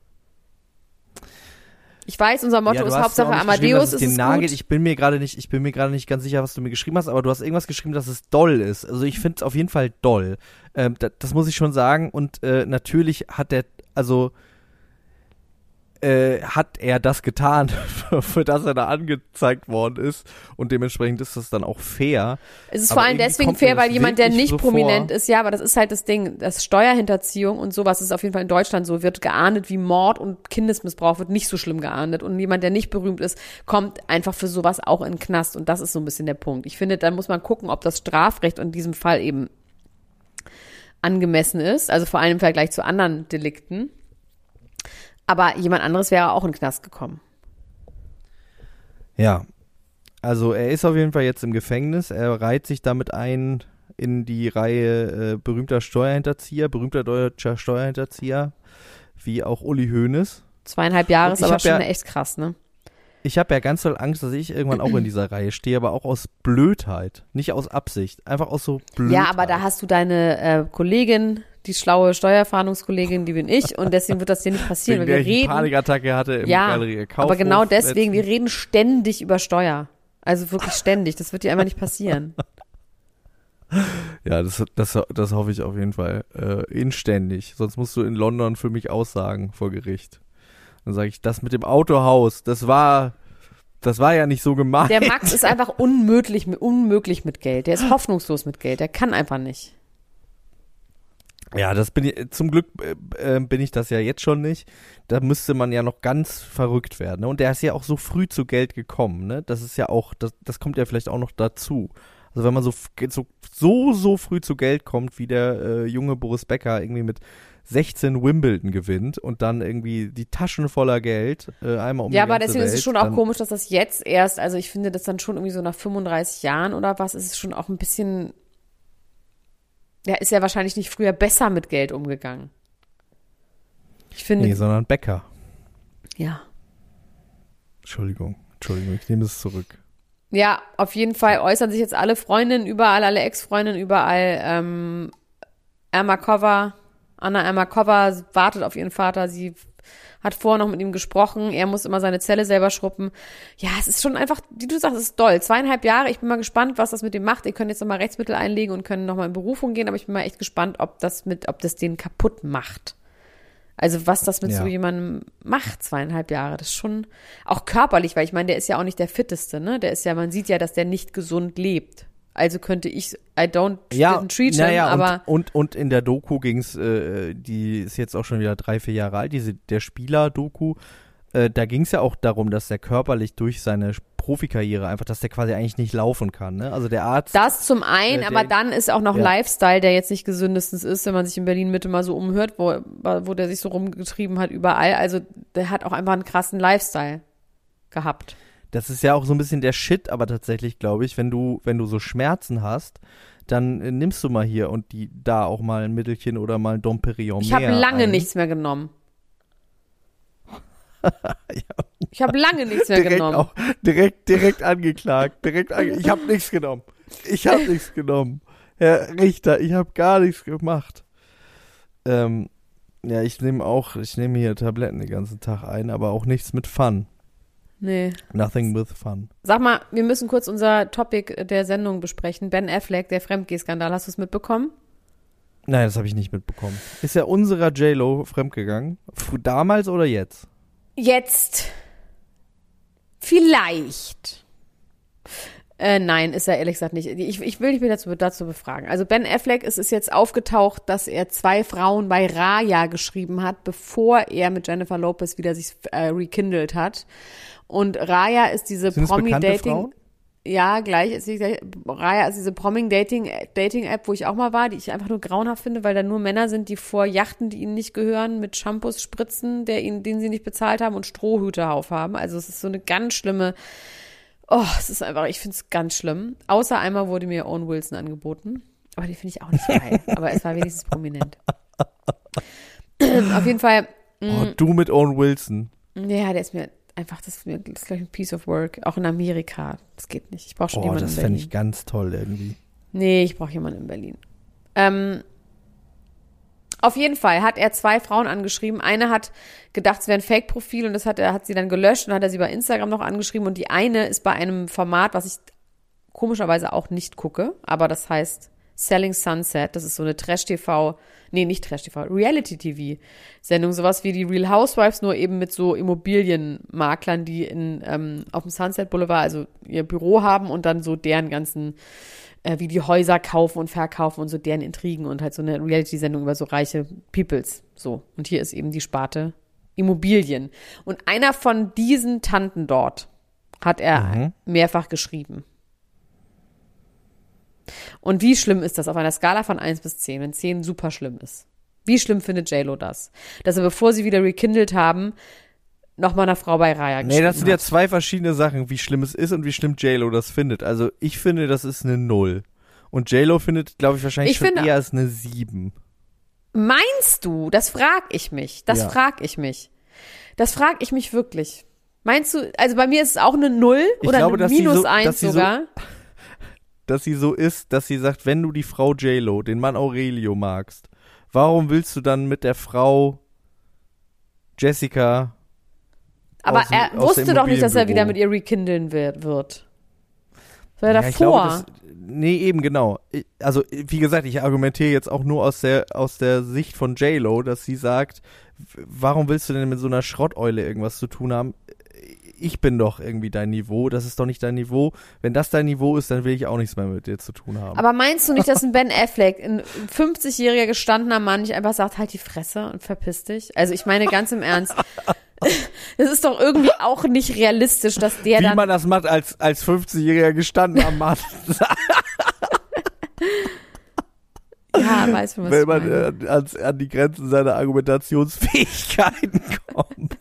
Ich weiß, unser Motto ja, ist Hauptsache Amadeus, ist es gut. Ich bin mir gerade nicht, ich bin mir gerade nicht ganz sicher, was du mir geschrieben hast, aber du hast irgendwas geschrieben, dass es doll ist. Also ich finde es auf jeden Fall doll. Ähm, das, das muss ich schon sagen. Und äh, natürlich hat der, also äh, hat er das getan, für das er da angezeigt worden ist. Und dementsprechend ist das dann auch fair. Es ist aber vor allem deswegen fair, weil jemand, der nicht so prominent vor. ist, ja, aber das ist halt das Ding, das Steuerhinterziehung und sowas ist auf jeden Fall in Deutschland so, wird geahndet wie Mord und Kindesmissbrauch wird nicht so schlimm geahndet und jemand, der nicht berühmt ist, kommt einfach für sowas auch in den Knast und das ist so ein bisschen der Punkt. Ich finde, da muss man gucken, ob das Strafrecht in diesem Fall eben angemessen ist, also vor allem im Vergleich zu anderen Delikten. Aber jemand anderes wäre auch in den Knast gekommen. Ja, also er ist auf jeden Fall jetzt im Gefängnis. Er reiht sich damit ein in die Reihe äh, berühmter Steuerhinterzieher, berühmter deutscher Steuerhinterzieher, wie auch Uli Hoeneß. Zweieinhalb Jahre ist aber schon ja, echt krass, ne? Ich habe ja ganz doll Angst, dass ich irgendwann auch in dieser Reihe stehe, aber auch aus Blödheit, nicht aus Absicht, einfach aus so Blödheit. Ja, aber da hast du deine äh, Kollegin, die schlaue Steuerfahndungskollegin, die bin ich und deswegen wird das dir nicht passieren, Wegen weil wir der ich reden. Eine Panikattacke hatte im ja, Galerie Kaufhof. Aber genau deswegen, letzten. wir reden ständig über Steuer. Also wirklich ständig, das wird dir einfach nicht passieren. Ja, das, das, das hoffe ich auf jeden Fall. Äh, inständig. Sonst musst du in London für mich aussagen vor Gericht. Dann sage ich, das mit dem Autohaus, das war, das war ja nicht so gemeint. Der Max ist einfach unmöglich, unmöglich mit Geld. Der ist hoffnungslos mit Geld. Der kann einfach nicht. Ja, das bin ich, zum Glück äh, bin ich das ja jetzt schon nicht. Da müsste man ja noch ganz verrückt werden. Ne? Und der ist ja auch so früh zu Geld gekommen. Ne? Das ist ja auch, das, das kommt ja vielleicht auch noch dazu. Also wenn man so, so, so, so früh zu Geld kommt, wie der äh, junge Boris Becker irgendwie mit sechzehn Wimbledon gewinnt und dann irgendwie die Taschen voller Geld äh, einmal um Ja, die aber ganze deswegen Welt, ist es schon auch dann, komisch, dass das jetzt erst, also ich finde das dann schon irgendwie so nach fünfunddreißig Jahren oder was, ist es schon auch ein bisschen, ja, ist ja wahrscheinlich nicht früher besser mit Geld umgegangen. Ich finde. Nee, sondern Becker. Ja. Entschuldigung, Entschuldigung, ich nehme es zurück. Ja, auf jeden Fall äußern sich jetzt alle Freundinnen überall, alle Ex-Freundinnen überall. Ähm, Ermakova, Anna Ermakova wartet auf ihren Vater. Sie hat vorher noch mit ihm gesprochen. Er muss immer seine Zelle selber schruppen. Ja, es ist schon einfach, wie du sagst, es ist doll. Zweieinhalb Jahre. Ich bin mal gespannt, was das mit dem macht. Ihr könnt jetzt nochmal Rechtsmittel einlegen und können nochmal in Berufung gehen. Aber ich bin mal echt gespannt, ob das mit, ob das den kaputt macht. Also was das mit Ja. so jemandem macht, zweieinhalb Jahre, das ist schon auch körperlich, weil ich meine, der ist ja auch nicht der Fitteste, ne? Der ist ja, man sieht ja, dass der nicht gesund lebt. Also könnte ich, I don't Ja, didn't treat him, naja, aber und, und, und in der Doku ging's, äh, die ist jetzt auch schon wieder drei, vier Jahre alt, diese, der Spieler-Doku, äh, da ging's ja auch darum, dass der körperlich durch seine Profikarriere einfach, dass der quasi eigentlich nicht laufen kann, ne? Also der Arzt. das zum einen, äh, der- aber dann ist auch noch ja. Lifestyle, der jetzt nicht gesündestens ist, wenn man sich in Berlin-Mitte mal so umhört, wo, wo der sich so rumgetrieben hat überall. Also der hat auch einfach einen krassen Lifestyle gehabt. Das ist ja auch so ein bisschen der Shit, aber tatsächlich, glaube ich, wenn du, wenn du so Schmerzen hast, dann äh, nimmst du mal hier und die da auch mal ein Mittelchen oder mal ein Dom Perignon Ich mehr habe lange ein. nichts mehr genommen. Ja. Ich habe lange nichts mehr direkt genommen. Auch, direkt, direkt angeklagt. Direkt ange ich habe nichts genommen. Ich habe nichts genommen. Herr Richter, ich habe gar nichts gemacht. Ähm, ja, ich nehme auch, ich nehme hier Tabletten den ganzen Tag ein, aber auch nichts mit Fun. Nee. Nothing with fun. Sag mal, wir müssen kurz unser Topic der Sendung besprechen. Ben Affleck, der Fremdgeh-Skandal. Hast du es mitbekommen? Nein, das habe ich nicht mitbekommen. Ist ja unserer J-Lo fremdgegangen? F- Damals oder jetzt? Jetzt. Vielleicht. Äh, nein, ist er ehrlich gesagt nicht. Ich, ich will dich wieder dazu, dazu befragen. Also Ben Affleck, es ist jetzt aufgetaucht, dass er zwei Frauen bei Raya geschrieben hat, bevor er mit Jennifer Lopez wieder sich äh, rekindelt hat. Und Raya ist diese Sind es bekannte Promi-Dating. Frauen? Ja, gleich ist die, Raya ist diese Promi-Dating, Dating-App, wo ich auch mal war, die ich einfach nur grauenhaft finde, weil da nur Männer sind, die vor Yachten, die ihnen nicht gehören, mit Shampoos spritzen, der ihnen, den sie nicht bezahlt haben und Strohhüte aufhaben. Also es ist so eine ganz schlimme, oh, es ist einfach, ich finde es ganz schlimm. Außer einmal wurde mir Owen Wilson angeboten, aber den finde ich auch nicht geil. Aber es war wenigstens prominent. Auf jeden Fall. Oh, du mit Owen Wilson. Ja, der ist mir einfach, das ist, mir, das ist gleich ein Piece of work. Auch in Amerika. Das geht nicht. Ich brauche schon Oh, jemanden das in fände Berlin. ich ganz toll irgendwie. Nee, ich brauche jemanden in Berlin. Ähm, auf jeden Fall hat er zwei Frauen angeschrieben. Eine hat gedacht, es wäre ein Fake-Profil und das hat er, hat sie dann gelöscht und hat er sie bei Instagram noch angeschrieben. Und die eine ist bei einem Format, was ich komischerweise auch nicht gucke, aber das heißt Selling Sunset. Das ist so eine Trash-T V, nee, nicht Trash-T V, Reality-T V-Sendung. Sowas wie die Real Housewives, nur eben mit so Immobilienmaklern, die in, ähm, auf dem Sunset Boulevard, also ihr Büro haben und dann so deren ganzen, äh, wie die Häuser kaufen und verkaufen und so deren Intrigen und halt so eine Reality-Sendung über so reiche Peoples. So. Und hier ist eben die Sparte Immobilien. Und einer von diesen Tanten dort hat er Mhm. mehrfach geschrieben. Und wie schlimm ist das auf einer Skala von eins bis zehn, wenn zehn super schlimm ist? Wie schlimm findet J-Lo das? Dass er, bevor sie wieder rekindelt haben, nochmal einer Frau bei Raya geschrieben Nee, das sind ja hat. zwei verschiedene Sachen, wie schlimm es ist und wie schlimm J-Lo das findet. Also ich finde, das ist eine Null. Und J-Lo findet, glaube ich, wahrscheinlich Ich schon finde- eher als eine Sieben. Meinst du? Das frag ich mich. Das Ja. frag ich mich. Das frag ich mich wirklich. Meinst du, also bei mir ist es auch eine Null Ich oder glaube, eine dass sie Minus so- eins dass sie so- sogar? Dass sie so ist, dass sie sagt, wenn du die Frau J-Lo, den Mann Aurelio magst, warum willst du dann mit der Frau Jessica Aber aus dem- er aus wusste dem doch nicht, dass er Immobilienbüro? wieder mit ihr rekindlen wird. wird. Das war ja Ja, ich davor. glaube, das, nee, eben genau. Ich- Also, wie gesagt, ich argumentiere jetzt auch nur aus der, aus der Sicht von J-Lo, dass sie sagt, w- warum willst du denn mit so einer Schrotteule irgendwas zu tun haben? ich bin doch irgendwie dein Niveau, das ist doch nicht dein Niveau. Wenn das dein Niveau ist, dann will ich auch nichts mehr mit dir zu tun haben. Aber meinst du nicht, dass ein Ben Affleck, ein fünfzigjähriger gestandener Mann, nicht einfach sagt, halt die Fresse und verpiss dich? Also ich meine ganz im Ernst, das ist doch irgendwie auch nicht realistisch, dass der Wie dann... man das macht als, als fünfzigjähriger gestandener Mann. Ja, weiß man, was Wenn ich meine. man äh, ans, an die Grenzen seiner Argumentationsfähigkeiten kommt.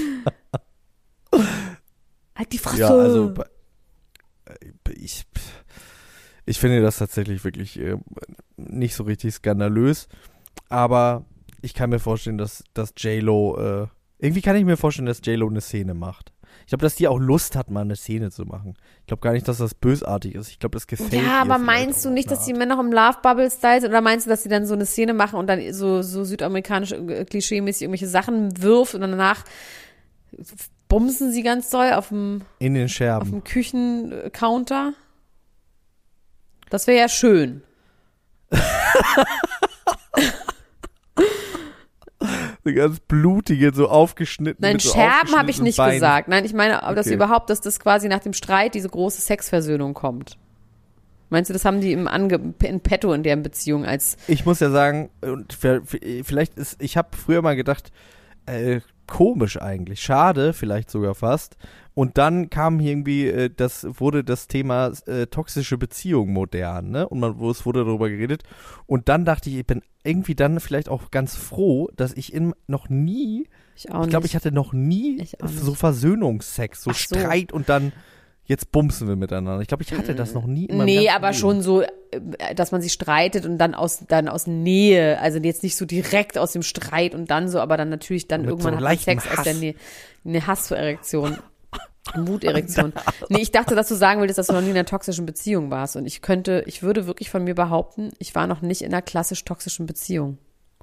Halt die Fresse. Ja, also ich, ich finde das tatsächlich wirklich äh, nicht so richtig skandalös, aber ich kann mir vorstellen, dass, dass J-Lo, äh, irgendwie kann ich mir vorstellen, dass J-Lo eine Szene macht. Ich glaube, dass die auch Lust hat, mal eine Szene zu machen. Ich glaube gar nicht, dass das bösartig ist. Ich glaube, das gefällt ihr. Ja, aber vielleicht meinst du auch nicht, auf dass eine die Männer noch im Love-Bubble-Style sind? Oder meinst du, dass sie dann so eine Szene machen und dann so, so südamerikanisch, äh, klischeemäßig irgendwelche Sachen wirft und dann danach bumsen sie ganz doll auf dem, Art? In den auf Scherben. dem Küchencounter? Das wäre ja schön. Eine ganz blutige, so aufgeschnitten. Nein, mit so Scherben habe ich nicht Beinen. gesagt. Nein, ich meine, dass Okay. überhaupt, dass das quasi nach dem Streit diese große Sexversöhnung kommt. Meinst du, das haben die im Ange in petto in deren Beziehung als... Ich muss ja sagen, und vielleicht ist, ich habe früher mal gedacht, äh, komisch eigentlich, schade vielleicht sogar fast. Und dann kam irgendwie, äh, das wurde das Thema äh, toxische Beziehung modern, ne? Und man, wo es wurde darüber geredet. Und dann dachte ich, ich bin irgendwie dann vielleicht auch ganz froh, dass ich in, noch nie, Ich auch ich glaube, nicht. ich hatte noch nie Ich auch so nicht. Versöhnungssex, so Ach so. Streit und dann jetzt bumsen wir miteinander. Ich glaube, ich hatte das noch nie in meinem Nee, ganzen aber Leben. schon so, äh, dass man sich streitet und dann aus, dann aus Nähe, also jetzt nicht so direkt aus dem Streit und dann so, aber dann natürlich dann Mit irgendwann so hat man leichtem Sex aus Hass. der Nähe. Eine Hasserektion. Wuterektion. Nee, ich dachte, dass du sagen willst, dass du noch nie in einer toxischen Beziehung warst. Und ich könnte, ich würde wirklich von mir behaupten, ich war noch nicht in einer klassisch toxischen Beziehung.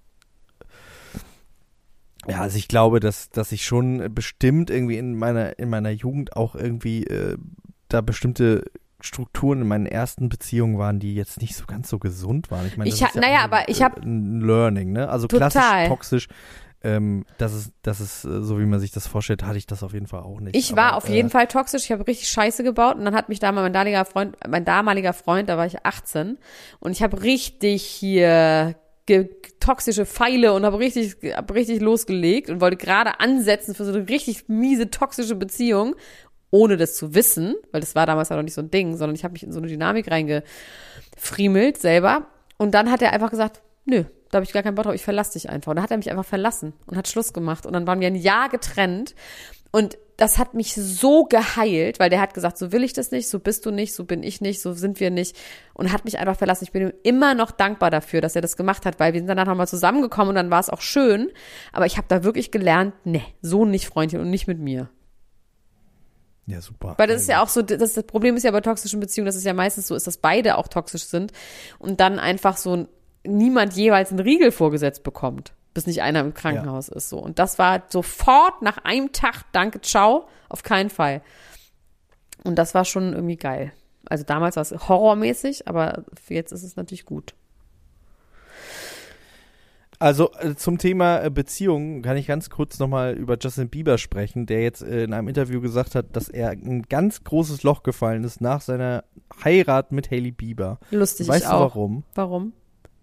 Ja, also ich glaube, dass, dass ich schon bestimmt irgendwie in meiner, in meiner Jugend auch irgendwie äh, da bestimmte Strukturen in meinen ersten Beziehungen waren, die jetzt nicht so ganz so gesund waren. Ich meine, das Ich ha- ist ja naja, auch aber ein, ich hab- ein Learning, ne? Also Total. klassisch toxisch, ähm, das ist, das ist äh, so wie man sich das vorstellt, hatte ich das auf jeden Fall auch nicht. Ich war aber, auf jeden äh, Fall toxisch, ich habe richtig Scheiße gebaut und dann hat mich da mal mein damaliger Freund, mein damaliger Freund, da war ich achtzehn und ich habe richtig hier ge- toxische Pfeile und habe richtig, hab richtig losgelegt und wollte gerade ansetzen für so eine richtig miese toxische Beziehung, ohne das zu wissen, weil das war damals ja noch nicht so ein Ding, sondern ich habe mich in so eine Dynamik reingefriemelt selber und dann hat er einfach gesagt, nö, da habe ich gar keinen Bock drauf, ich verlasse dich einfach. Und dann hat er mich einfach verlassen und hat Schluss gemacht. Und dann waren wir ein Jahr getrennt. Und das hat mich so geheilt, weil der hat gesagt, so will ich das nicht, so bist du nicht, so bin ich nicht, so sind wir nicht. Und hat mich einfach verlassen. Ich bin ihm immer noch dankbar dafür, dass er das gemacht hat, weil wir sind danach nochmal zusammengekommen und dann war es auch schön. Aber ich habe da wirklich gelernt, nee, so nicht, Freundchen, und nicht mit mir. Ja, super. Weil das ist ja auch so, das, das Problem ist ja bei toxischen Beziehungen, dass es ja meistens so ist, dass beide auch toxisch sind und dann einfach so niemand jeweils einen Riegel vorgesetzt bekommt, bis nicht einer im Krankenhaus ja. ist. So. Und das war sofort nach einem Tag, danke, ciao, auf keinen Fall. Und das war schon irgendwie geil. Also damals war es horrormäßig, aber für jetzt ist es natürlich gut. Also äh, zum Thema äh, Beziehungen kann ich ganz kurz nochmal über Justin Bieber sprechen, der jetzt äh, in einem Interview gesagt hat, dass er ein ganz großes Loch gefallen ist nach seiner Heirat mit Hailey Bieber. Lustig, weißt ich du auch. warum? Warum?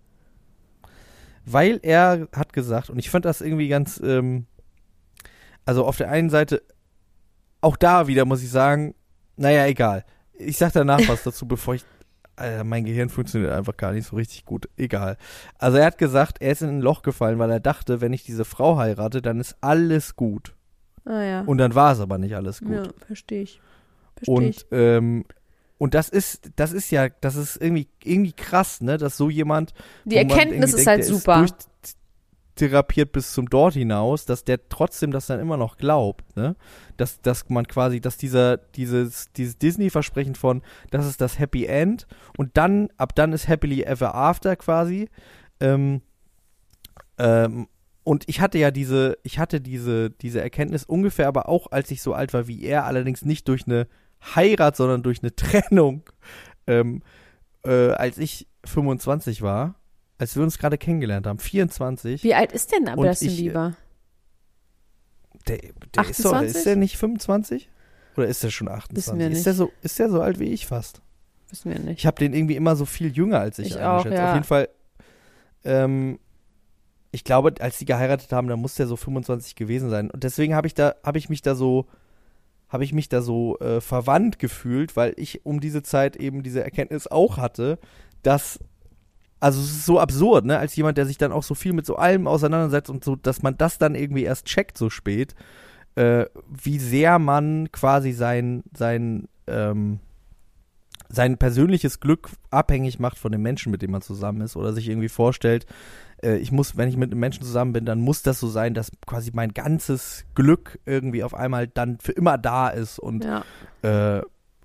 Weil er hat gesagt, und ich fand das irgendwie ganz, ähm, also auf der einen Seite, auch da wieder muss ich sagen, naja, egal. Ich sag danach was dazu, bevor ich, Alter, mein Gehirn funktioniert einfach gar nicht so richtig gut. Egal. Also er hat gesagt, er ist in ein Loch gefallen, weil er dachte, wenn ich diese Frau heirate, dann ist alles gut. Ah ja. Und dann war es aber nicht alles gut. Ja, verstehe ich. Verstehe ich. Und, ähm, und das ist, das ist ja, das ist irgendwie, irgendwie krass, ne, dass so jemand, Die wo man Erkenntnis irgendwie ist denkt, halt der super. Ist durchtherapiert bis zum Dort hinaus, dass der trotzdem das dann immer noch glaubt, ne, dass, dass man quasi, dass dieser, dieses, dieses Disney-Versprechen von, das ist das Happy End und dann, ab dann ist Happily Ever After quasi, ähm, ähm, und ich hatte ja diese, ich hatte diese, diese Erkenntnis ungefähr, aber auch als ich so alt war wie er, allerdings nicht durch eine Heirat, sondern durch eine Trennung, ähm, äh, als ich fünfundzwanzig war, als wir uns gerade kennengelernt haben, vierundzwanzig. Wie alt ist denn Und Justin ich, Bieber? Der, der ist, doch, achtundzwanzig? ist der nicht fünfundzwanzig? Oder ist der schon achtundzwanzig? Wissen wir nicht. Ist der so, ist der so alt wie ich fast? Wissen wir nicht. Ich habe den irgendwie immer so viel jünger als ich, Ich eingeschätzt. auch, ja. Auf jeden Fall, ähm, ich glaube, als die geheiratet haben, da muss der so fünfundzwanzig gewesen sein. Und deswegen habe ich da, habe ich mich da so, habe ich mich da so äh, verwandt gefühlt, weil ich um diese Zeit eben diese Erkenntnis auch hatte, dass, also es ist so absurd, ne, als jemand, der sich dann auch so viel mit so allem auseinandersetzt und so, dass man das dann irgendwie erst checkt so spät, äh, wie sehr man quasi sein, sein, ähm, sein persönliches Glück abhängig macht von dem Menschen, mit dem man zusammen ist, oder sich irgendwie vorstellt, äh, ich muss, wenn ich mit einem Menschen zusammen bin, dann muss das so sein, dass quasi mein ganzes Glück irgendwie auf einmal dann für immer da ist und Ja. äh, ja,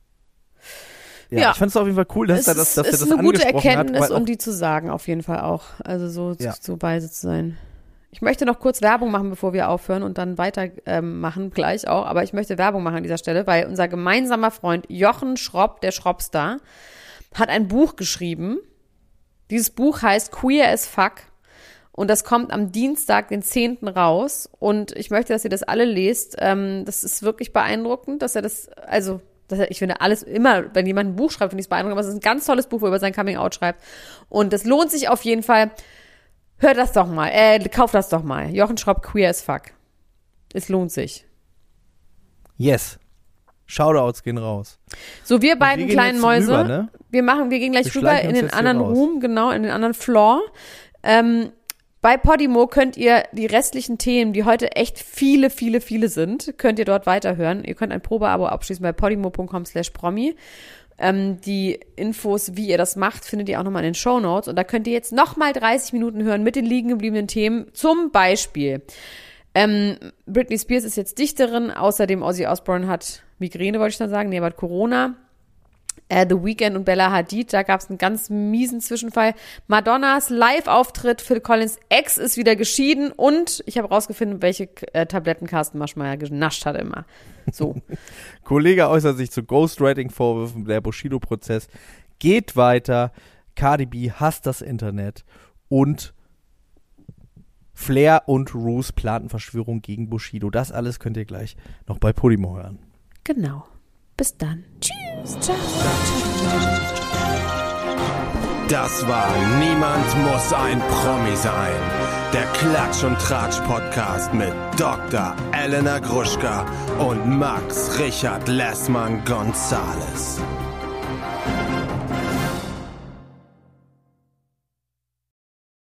Ja. ich fand es auf jeden Fall cool, dass es er das, dass ist er das eine gute angesprochen Erkenntnis, hat. weil um auch- die zu sagen, auf jeden Fall auch. Also so, Ja. so weise zu sein. Ich möchte noch kurz Werbung machen, bevor wir aufhören und dann weiter ähm, machen, gleich auch. Aber ich möchte Werbung machen an dieser Stelle, weil unser gemeinsamer Freund Jochen Schropp, der Schroppstar, hat ein Buch geschrieben. Dieses Buch heißt Queer as Fuck. Und das kommt am Dienstag, den zehnten raus. Und ich möchte, dass ihr das alle lest. Ähm, das ist wirklich beeindruckend, dass er das, also, dass er, ich finde alles immer, wenn jemand ein Buch schreibt, finde ich es beeindruckend. Aber es ist ein ganz tolles Buch, wo er über sein Coming-out schreibt. Und das lohnt sich auf jeden Fall. Hört das doch mal, äh, kauft das doch mal. Jochen Schropp, Queer as Fuck. Es lohnt sich. Yes. Shoutouts gehen raus. So, wir Und beiden wir gehen kleinen jetzt Mäuse, rüber, ne? wir machen, wir gehen gleich Wir rüber schleichen in uns den jetzt hier anderen raus. Room, genau, in den anderen Floor. Ähm, bei Podimo könnt ihr die restlichen Themen, die heute echt viele, viele, viele sind, könnt ihr dort weiterhören. Ihr könnt ein Probeabo abschließen bei podimo.com slash promi. Ähm, die Infos, wie ihr das macht, findet ihr auch nochmal in den Shownotes. Und da könnt ihr jetzt nochmal dreißig Minuten hören mit den liegen gebliebenen Themen. Zum Beispiel, ähm, Britney Spears ist jetzt Dichterin. Außerdem Ozzy Osbourne hat Migräne, wollte ich dann sagen. Nee, aber hat Corona. Äh, The Weeknd und Bella Hadid, da gab es einen ganz miesen Zwischenfall. Madonnas Live-Auftritt, Phil Collins Ex ist wieder geschieden und ich habe rausgefunden, welche äh, Tabletten Carsten Maschmeyer genascht hat immer. So. Kollege äußert sich zu Ghostwriting-Vorwürfen, der Bushido-Prozess geht weiter, Cardi B hasst das Internet und Flair und Roos planten Verschwörung gegen Bushido. Das alles könnt ihr gleich noch bei Podimo hören. Genau. Bis dann. Tschüss. Ciao. Das war Niemand muss ein Promi sein. Der Klatsch und Tratsch Podcast mit Doktor Elena Gruschka und Max Richard Lessmann Gonzales.